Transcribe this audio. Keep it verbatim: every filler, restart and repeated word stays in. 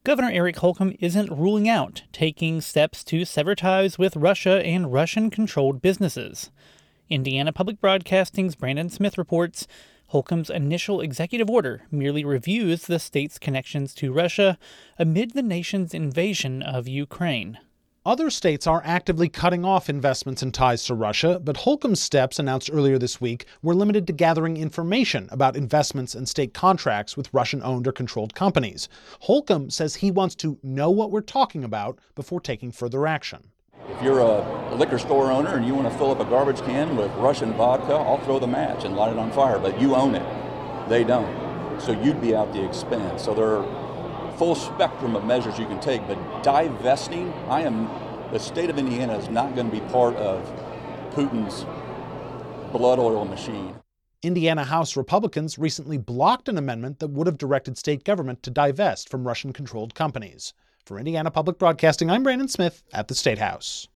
Governor Eric Holcomb isn't ruling out taking steps to sever ties with Russia and Russian-controlled businesses. Indiana Public Broadcasting's Brandon Smith reports Holcomb's initial executive order merely reviews the state's connections to Russia amid the nation's invasion of Ukraine. Other states are actively cutting off investments and ties to Russia, but Holcomb's steps announced earlier this week were limited to gathering information about investments and state contracts with Russian-owned or controlled companies. Holcomb says he wants to know what we're talking about before taking further action. If you're a liquor store owner and you want to fill up a garbage can with Russian vodka, I'll throw the match and light it on fire, but you own it. They don't. So you'd be out the expense. So there are full spectrum of measures you can take, but divesting, I am, the state of Indiana is not going to be part of Putin's blood oil machine. Indiana House Republicans recently blocked an amendment that would have directed state government to divest from Russian-controlled companies. For Indiana Public Broadcasting, I'm Brandon Smith at the State House.